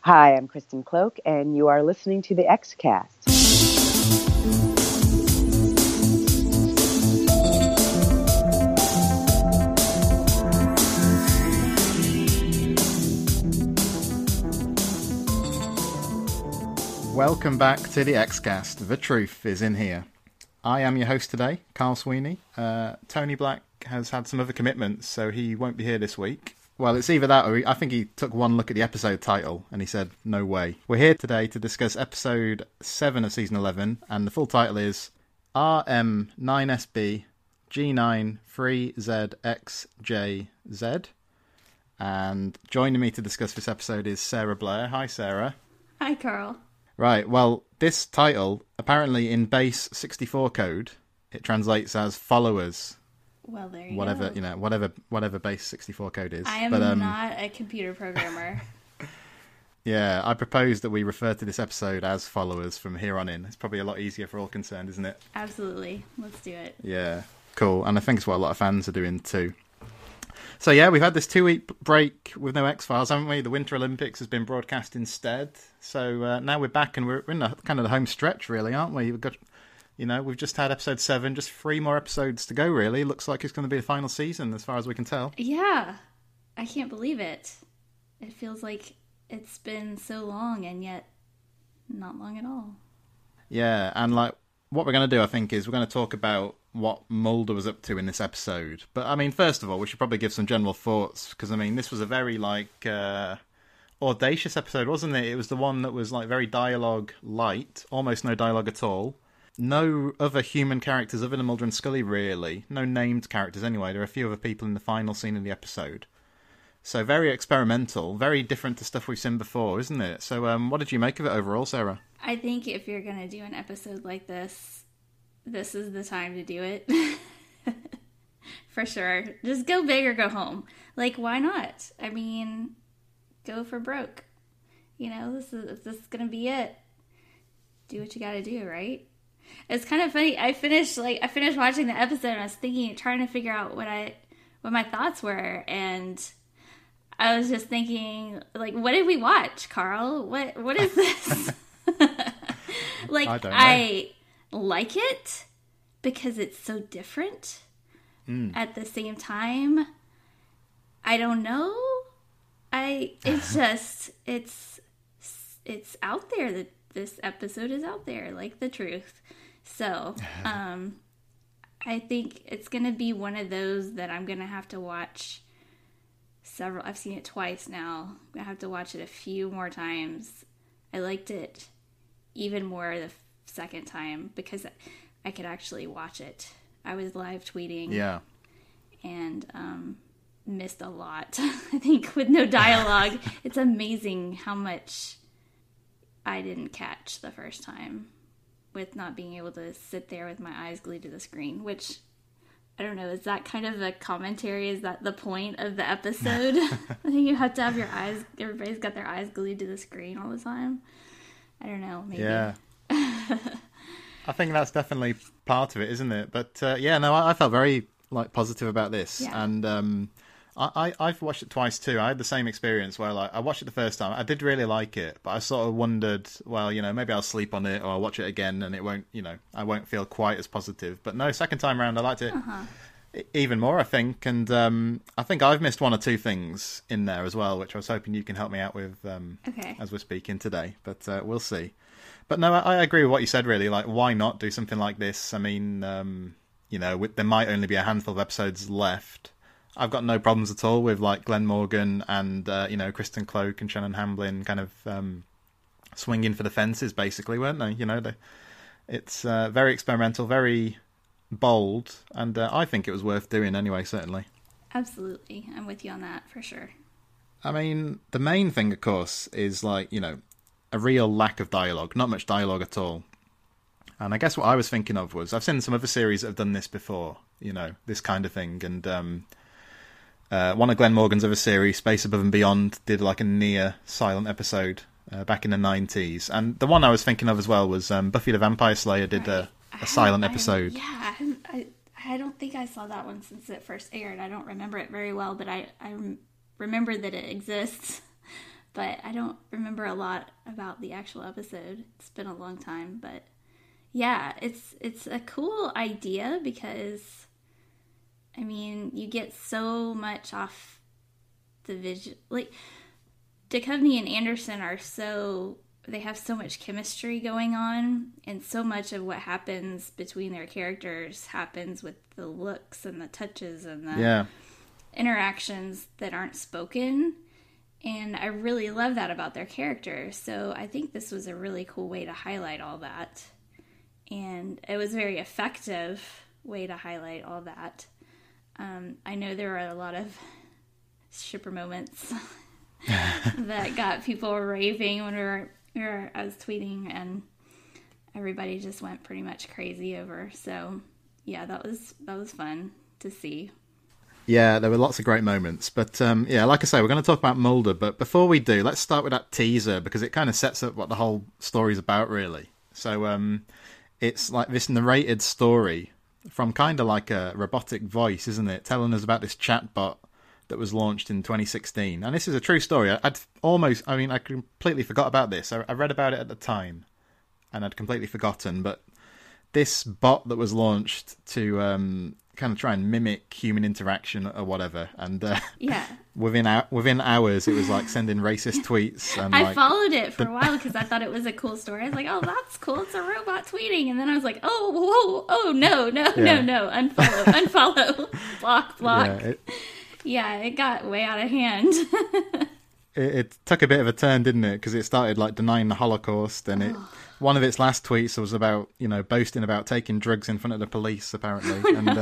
Hi, I'm Kristen Cloak, and you are listening to the XCast. Welcome back to the XCast. The truth is in here. I am your host today, Carl Sweeney. Tony Black has had some other commitments, so he won't be here this week. Well, it's either that or I think he took one look at the episode title and he said, no way. We're here today to discuss episode 7 of season 11, and the full title is RM9SB G9 3ZXJZ. And joining me to discuss this episode is Sarah Blair. Hi, Sarah. Hi, Carl. Right, well, this title, apparently in base 64 code, it translates as followers. Well, there you go. You know, whatever base 64 code is. I am not a computer programmer. Yeah, I propose that we refer to this episode as followers from here on in. It's probably a lot easier for all concerned, isn't it? Absolutely. Let's do it. Yeah, cool. And I think it's what a lot of fans are doing too. So yeah, we've had this 2-week break with no X-Files, haven't we? The Winter Olympics has been broadcast instead. So now we're back and we're in kind of the home stretch, really, aren't we? We've got... we've just had episode 7, just 3 more episodes to go, really. Looks like it's going to be the final season, as far as we can tell. Yeah. I can't believe it. It feels like it's been so long, and yet not long at all. Yeah, and what we're going to do, I think, is we're going to talk about what Mulder was up to in this episode. But, I mean, first of all, we should probably give some general thoughts, because, I mean, this was a very, audacious episode, wasn't it? It was the one that was, very dialogue light, almost no dialogue at all. No other human characters other than Mulder and Scully, really. No named characters, anyway. There are a few other people in the final scene of the episode. So very experimental, very different to stuff we've seen before, isn't it? So what did you make of it overall, Sarah? I think if you're going to do an episode like this is the time to do it. For sure. Just go big or go home. Why not? I mean, go for broke. If this is going to be it, do what you got to do, right? It's kind of funny. I finished watching the episode and I was trying to figure out what my thoughts were, and I was just thinking, what did we watch, Carl? What is this? I don't know. I like it because it's so different. At the same time, I don't know. It's just it's out there that this episode is out there, like the truth. So, I think it's going to be one of those that I'm going to have to watch several. I've seen it twice now. I'm going to have to watch it a few more times. I liked it even more the second time because I could actually watch it. I was live tweeting. Yeah. And missed a lot. I think with no dialogue, it's amazing how much I didn't catch the first time with not being able to sit there with my eyes glued to the screen, which, I don't know, is that kind of a commentary? Is that the point of the episode? I think you have to have everybody's got their eyes glued to the screen all the time. I don't know, maybe. Yeah. I think that's definitely part of it, isn't it? But I felt very positive about this. Yeah. And I've watched it twice too. I had the same experience where I watched it the first time. I did really like it, but I sort of wondered, well, maybe I'll sleep on it or I'll watch it again and it won't, I won't feel quite as positive. But no, second time around I liked it even more, I think. And I think I've missed one or two things in there as well, which I was hoping you can help me out with as we're speaking today. But we'll see. But no, I agree with what you said, really. Why not do something like this? I mean, there might only be a handful of episodes left. I've got no problems at all with Glenn Morgan and Kristen Cloak and Shannon Hamblin kind of swinging for the fences, basically, weren't they? It's very experimental, very bold, and I think it was worth doing anyway. Certainly. Absolutely, I'm with you on that for sure. I mean, the main thing, of course, is a real lack of dialogue. Not much dialogue at all. And I guess what I was thinking of was I've seen some other series that have done this before. This kind of thing, and. One of Glenn Morgan's other series, Space Above and Beyond, did a near silent episode back in the 90s. And the one I was thinking of as well was Buffy the Vampire Slayer did a silent episode. I don't think I saw that one since it first aired. I don't remember it very well, but I remember that it exists. but I don't remember a lot about the actual episode. It's been a long time, but yeah, it's a cool idea because, I mean, you get so much off the vision. Like, Duchovny and Anderson they have so much chemistry going on, and so much of what happens between their characters happens with the looks and the touches and the interactions that aren't spoken. And I really love that about their characters. So I think this was a really cool way to highlight all that. And it was a very effective way to highlight all that. I know there were a lot of shipper moments that got people raving when I was tweeting, and everybody just went pretty much crazy over. So yeah, that was fun to see. Yeah, there were lots of great moments. But yeah, like I say, we're going to talk about Mulder. But before we do, let's start with that teaser, because it kind of sets up what the whole story's about, really. So it's like this narrated story from kind of like a robotic voice, isn't it? Telling us about this chatbot that was launched in 2016. And this is a true story. I completely forgot about this. I read about it at the time, and I'd completely forgotten. But this bot that was launched to kind of try and mimic human interaction or whatever, and within hours it was like sending racist tweets. And I followed it for a while because I thought it was a cool story. I was like, oh, that's cool, it's a robot tweeting. And then I was like, oh no, unfollow, block. Yeah, it got way out of hand. It took a bit of a turn, didn't it? Because it started like denying the Holocaust, and one of its last tweets was about, boasting about taking drugs in front of the police, apparently.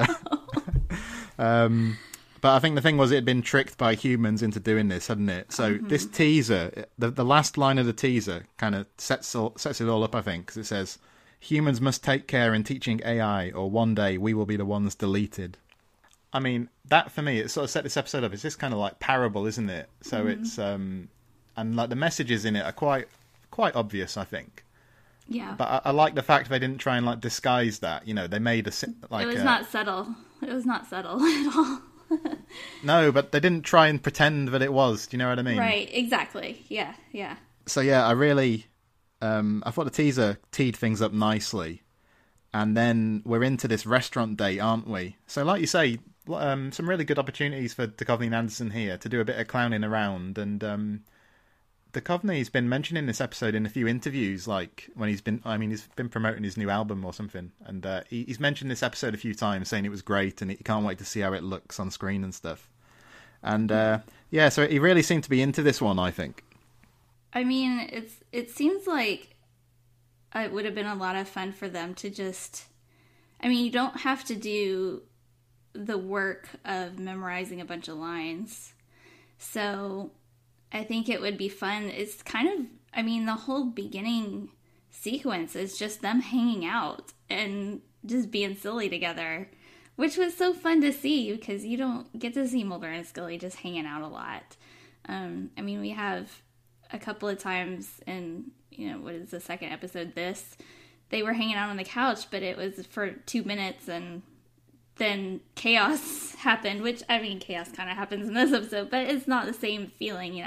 And but I think the thing was, it had been tricked by humans into doing this, hadn't it? So this teaser, the last line of the teaser, kind of sets it all up, I think, because it says, "Humans must take care in teaching AI, or one day we will be the ones deleted." I mean, that for me, it sort of set this episode up. It's this kind of like parable, isn't it? So it's and like the messages in it are quite obvious, I think. Yeah. But I like the fact they didn't try and like disguise that. They made it was not subtle. It was not subtle at all. No, but they didn't try and pretend that it was. Do you know what I mean? Right. Exactly. Yeah. So yeah, I really, I thought the teaser teed things up nicely, and then we're into this restaurant date, aren't we? So like you say. Some really good opportunities for Duchovny and Anderson here to do a bit of clowning around, and Duchovny's been mentioning this episode in a few interviews, like when he's been promoting his new album or something, and he's mentioned this episode a few times, saying it was great and he can't wait to see how it looks on screen and stuff. And so he really seemed to be into this one, I think. I mean, it seems like it would have been a lot of fun for them to just, you don't have to do the work of memorizing a bunch of lines. So I think it would be fun. It's kind of, the whole beginning sequence is just them hanging out and just being silly together, which was so fun to see because you don't get to see Mulder and Scully just hanging out a lot. We have a couple of times in, what is the second episode, they were hanging out on the couch, but it was for 2 minutes, and then chaos happened, which, chaos kind of happens in this episode, but it's not the same feeling,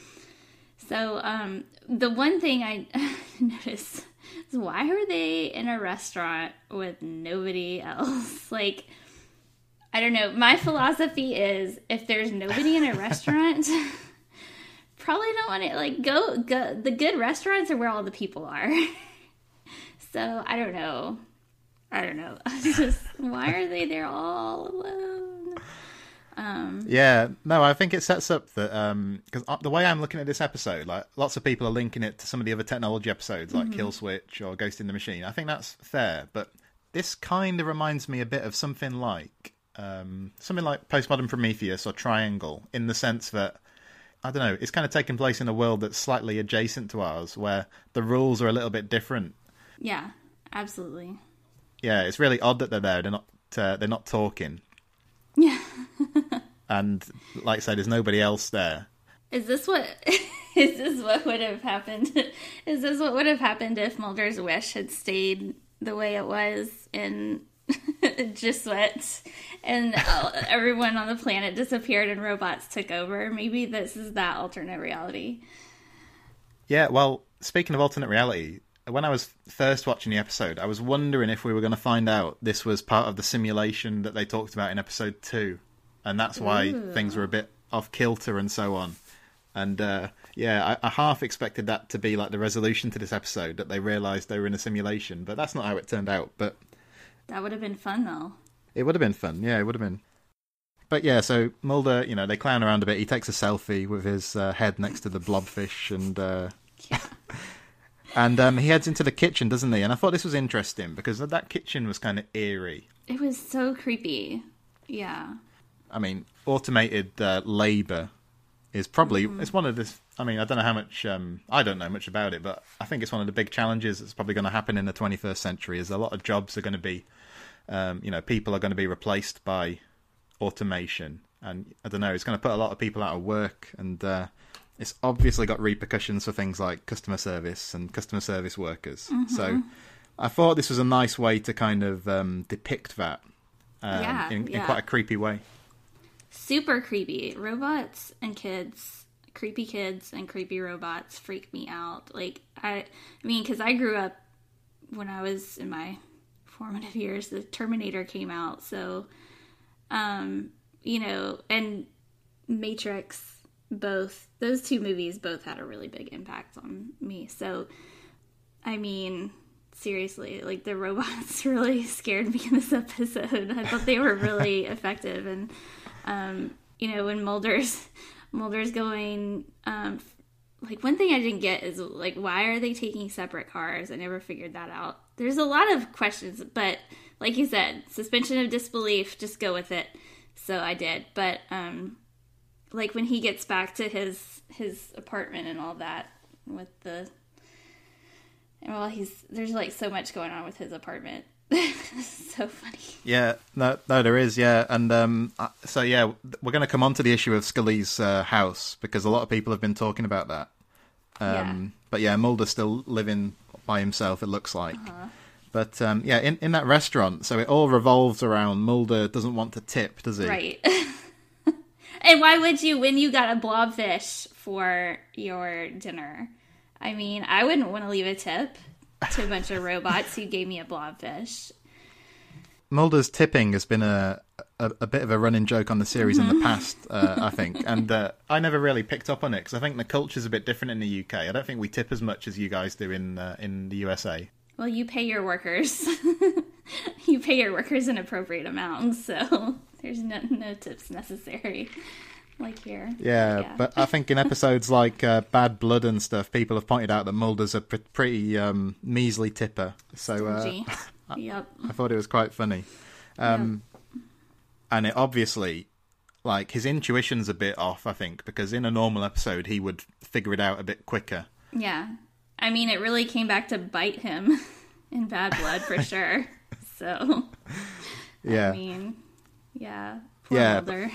So, the one thing I noticed is, why are they in a restaurant with nobody else? Like, I don't know. My philosophy is, if there's nobody in a restaurant, probably don't want to, go. The good restaurants are where all the people are. So, I don't know. Just, why are they there all alone? Yeah, no, I think it sets up that because the way I'm looking at this episode, like lots of people are linking it to some of the other technology episodes, like Kill Switch or Ghost in the Machine. I think that's fair, but this kind of reminds me a bit of something like Postmodern Prometheus or Triangle, in the sense that, I don't know, it's kind of taking place in a world that's slightly adjacent to ours, where the rules are a little bit different. Yeah, absolutely. Yeah, it's really odd that they're there. They're not talking. Yeah. And like I said, there's nobody else there. Is this what would have happened? Is this what would have happened if Mulder's wish had stayed the way it was in Giswet, and everyone on the planet disappeared and robots took over? Maybe this is that alternate reality. Yeah, well, speaking of alternate reality, when I was first watching the episode, I was wondering if we were going to find out this was part of the simulation that they talked about in episode 2, and that's why things were a bit off kilter and so on. And yeah, I half expected that to be like the resolution to this episode, that they realised they were in a simulation, but that's not how it turned out. But that would have been fun, though. It would have been fun, yeah, it would have been. But yeah, so Mulder, they clown around a bit. He takes a selfie with his head next to the blobfish, and yeah. and he heads into the kitchen, doesn't he? And I thought this was interesting because that kitchen was kind of eerie. It was so creepy. Yeah. I mean, automated labour is probably it's one of this. I mean, I don't know how much. I don't know much about it, but I think it's one of the big challenges that's probably going to happen in the 21st century. Is a lot of jobs are going to be, people are going to be replaced by automation, and I don't know, it's going to put a lot of people out of work, and it's obviously got repercussions for things like customer service and customer service workers. So I thought this was a nice way to kind of depict that in quite a creepy way. Super creepy. Robots and kids, creepy kids and creepy robots freak me out. Like, I mean, because I grew up when I was in my formative years, the Terminator came out, so and Matrix, those two movies both had a really big impact on me. So, I mean, seriously, like, the robots really scared me in this episode. I thought they were really effective. And, when Mulder's going, like, one thing I didn't get is, like, why are they taking separate cars? I never figured that out. There's a lot of questions, but like you said, suspension of disbelief, just go with it. So I did. But, like, when he gets back to his apartment and all that with there's, like, so much going on with his apartment. So funny. Yeah, no, there is, yeah. And so, yeah, we're going to come on to the issue of Scully's house, because a lot of people have been talking about that. But yeah, Mulder's still living by himself, it looks like. But yeah, in that restaurant, so it all revolves around Mulder doesn't want to tip, does he? Right. And why would you, when you got a blobfish for your dinner? I mean, I wouldn't want to leave a tip to a bunch of robots who gave me a blobfish. Mulder's tipping has been a bit of a running joke on the series in the past, I think. And I never really picked up on it, because I think the culture's a bit different in the UK. I don't think we tip as much as you guys do in the USA. Well, you pay your workers. You pay your workers an appropriate amount, so there's no tips necessary, like here. Yeah, but I think in episodes like Bad Blood and stuff, people have pointed out that Mulder's a pretty measly tipper. So yep. I thought it was quite funny. And it obviously, like, his intuition's a bit off, I think, because in a normal episode he would figure it out a bit quicker. Yeah. I mean, it really came back to bite him in Bad Blood for sure. So, yeah. I mean, yeah. Poor Mulder.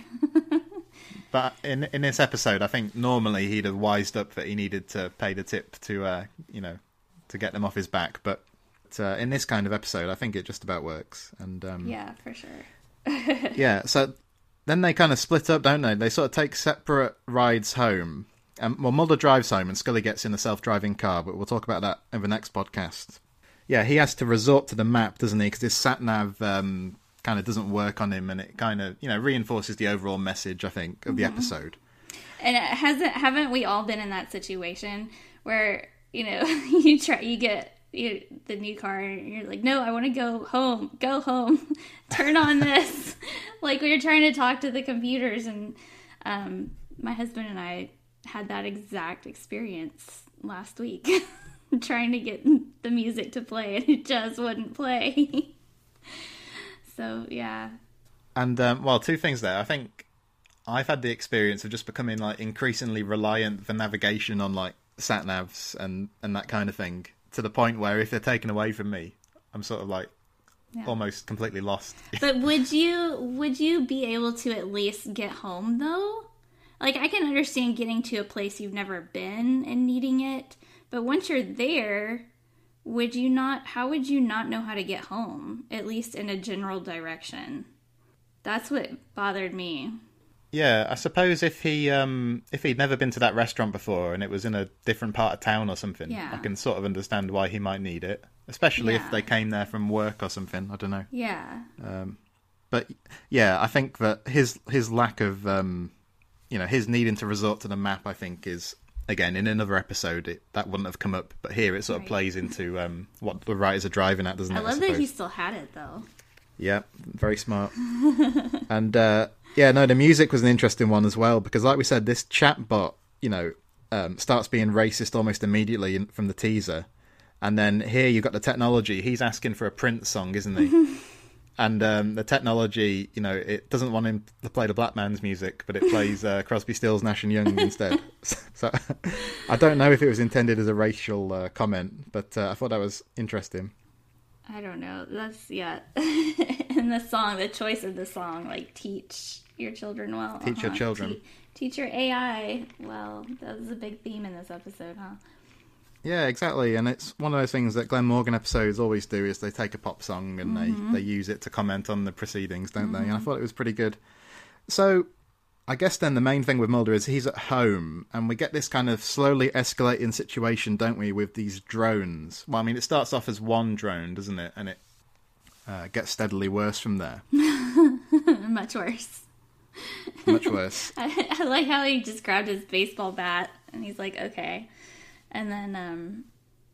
But in this episode, I think normally he'd have wised up that he needed to pay the tip to get them off his back. But in this kind of episode, I think it just about works. And yeah, for sure. Yeah, so then they kind of split up, don't they? They sort of take separate rides home. Well, Mulder drives home and Scully gets in a self-driving car, but we'll talk about that in the next podcast. Yeah, he has to resort to the map, doesn't he? Because his sat-nav kind of doesn't work on him, and it kind of, reinforces the overall message, I think, of the episode. And haven't we all been in that situation where, you get the new car and you're like, no, I want to go home, turn on this. Like, we were trying to talk to the computers, and my husband and I had that exact experience last week, trying to get the music to play, and it just wouldn't play. So, yeah. And, well, two things there. I think I've had the experience of just becoming, like, increasingly reliant for navigation on, like, sat-navs and that kind of thing, to the point where if they're taken away from me, I'm sort of, like, almost completely lost. But would you be able to at least get home, though? Like, I can understand getting to a place you've never been and needing it, but once you're there, how would you not know how to get home, at least in a general direction? That's what bothered me. Yeah, I suppose if he'd never been to that restaurant before and it was in a different part of town or something, Yeah. I can sort of understand why he might need it, especially if Yeah. they came there from work or something. I don't know. Yeah. But yeah, I think that his lack of his needing to resort to the map, I think, is, again, in another episode that wouldn't have come up, but here it sort of Right. plays into what the writers are driving at, doesn't it? I love that suppose? he still had it, though. Yeah, very smart. And the music was an interesting one as well, because like we said, this chatbot, starts being racist almost immediately from the teaser. And then here you've got the technology. He's asking for a Prince song, isn't he? And the technology, it doesn't want him to play the black man's music, but it plays Crosby, Stills, Nash and Young instead. So I don't know if it was intended as a racial comment, but I thought that was interesting. I don't know. That's, yeah. In the song, the choice of the song, like, teach your children well. Teach your children. Teach your AI well. That was a big theme in this episode, huh? Yeah, exactly. And it's one of those things that Glenn Morgan episodes always do, is they take a pop song and they use it to comment on the proceedings, don't they? And I thought it was pretty good. So I guess then the main thing with Mulder is he's at home, and we get this kind of slowly escalating situation, don't we, with these drones. Well, I mean, it starts off as one drone, doesn't it? And it gets steadily worse from there. Much worse. Much worse. I like how he just grabbed his baseball bat and he's like, okay. And then,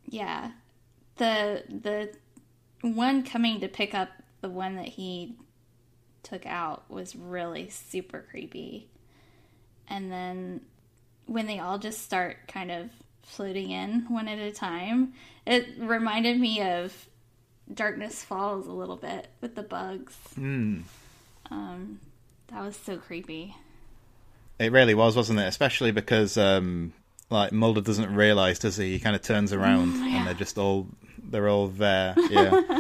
the one coming to pick up the one that he took out was really super creepy. And then when they all just start kind of floating in one at a time, it reminded me of Darkness Falls a little bit with the bugs. That was so creepy. It really was, wasn't it? Especially because Mulder doesn't realise, does he? He kind of turns around and they're all there. Yeah.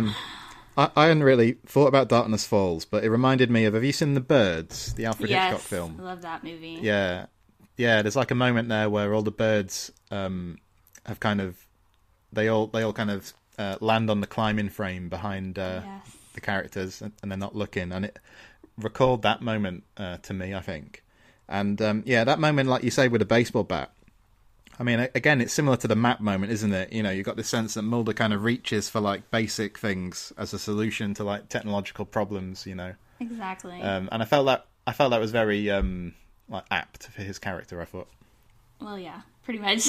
I hadn't really thought about Darkness Falls, but it reminded me of, have you seen The Birds, the Alfred Hitchcock film? I love that movie. Yeah. Yeah, there's like a moment there where all the birds have kind of, they all kind of land on the climbing frame behind the characters, and they're not looking, and it recalled that moment to me, I think. And that moment, like you say, with a baseball bat, I mean, again, it's similar to the map moment, isn't it? You've got this sense that Mulder kind of reaches for like basic things as a solution to like technological problems, Exactly. And I felt that was very apt for his character, I thought. Well, yeah, pretty much.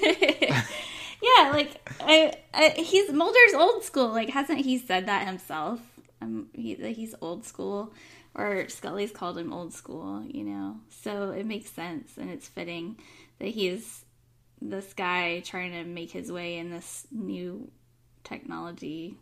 Yeah, like he's Mulder's old school. Like, hasn't he said that himself? He's old school, or Scully's called him old school. So it makes sense, and it's fitting that he's this guy trying to make his way in this new technology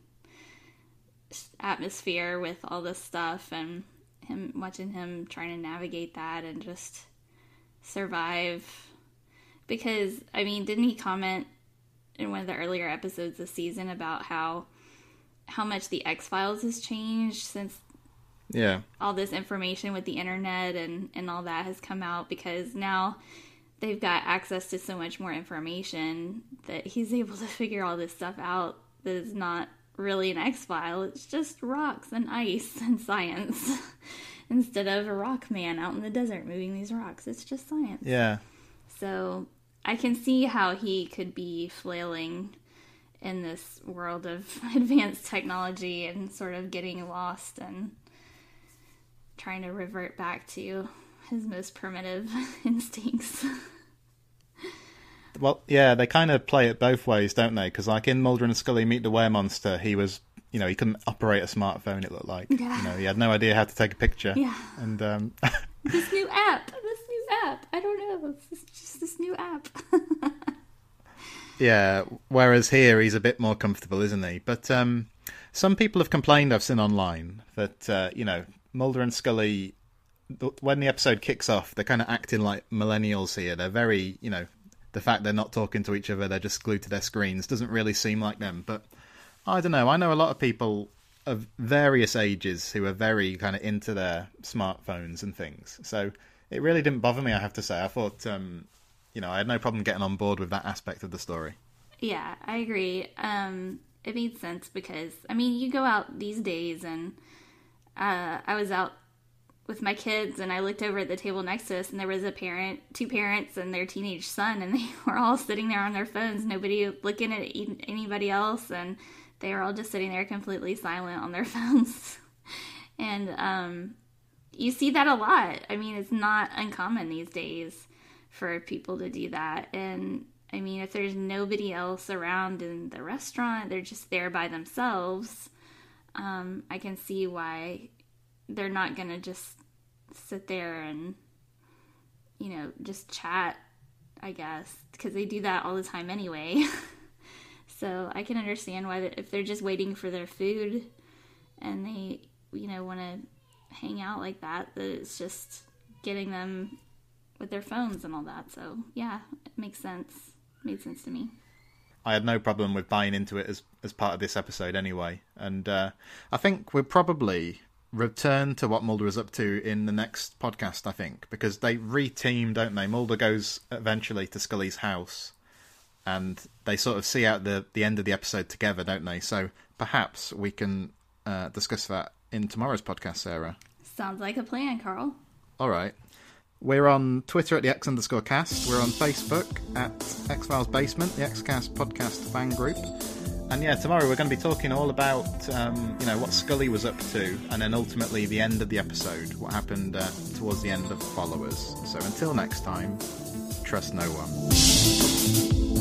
atmosphere with all this stuff, and watching him trying to navigate that and just survive. Because, I mean, didn't he comment in one of the earlier episodes this season about how much the X-Files has changed since all this information with the internet and all that has come out, because now they've got access to so much more information that he's able to figure all this stuff out that is not really an X-File. It's just rocks and ice and science instead of a rock man out in the desert moving these rocks. It's just science. Yeah. So I can see how he could be flailing in this world of advanced technology and sort of getting lost and trying to revert back to his most primitive instincts. Well, yeah, they kind of play it both ways, don't they? Because like in Mulder and Scully Meet the Weremonster, he was, he couldn't operate a smartphone, it looked like. Yeah. He had no idea how to take a picture. Yeah. And This new app. I don't know. It's just this new app. yeah, whereas here he's a bit more comfortable, isn't he? But some people have complained, I've seen online, that, Mulder and Scully, when the episode kicks off, they're kind of acting like millennials here. They're very, the fact they're not talking to each other, they're just glued to their screens, doesn't really seem like them. But I don't know. I know a lot of people of various ages who are very kind of into their smartphones and things. So it really didn't bother me, I have to say. I thought, I had no problem getting on board with that aspect of the story. Yeah, I agree. It made sense because, I mean, you go out these days and I was out with my kids, and I looked over at the table next to us, and there was two parents and their teenage son, and they were all sitting there on their phones, nobody looking at anybody else, and they were all just sitting there completely silent on their phones. And you see that a lot. I mean, it's not uncommon these days for people to do that. And I mean, if there's nobody else around in the restaurant, they're just there by themselves, I can see why they're not going to just sit there and, just chat, I guess, because they do that all the time anyway. So I can understand why, if they're just waiting for their food and they, want to hang out like that it's just getting them with their phones and all that. So yeah, it makes sense. It made sense to me. I had no problem with buying into it as part of this episode anyway. And I think we'll probably return to what Mulder is up to in the next podcast, I think, because they re-team, don't they? Mulder goes eventually to Scully's house and they sort of see out the end of the episode together, don't they? So perhaps we can discuss that in tomorrow's podcast, Sarah. Sounds like a plan, Carl. All right. We're on Twitter at the X_cast. We're on Facebook at X-Files Basement, the Xcast podcast fan group. And yeah, tomorrow we're going to be talking all about, what Scully was up to, and then ultimately the end of the episode, what happened towards the end of Followers. So until next time, trust no one.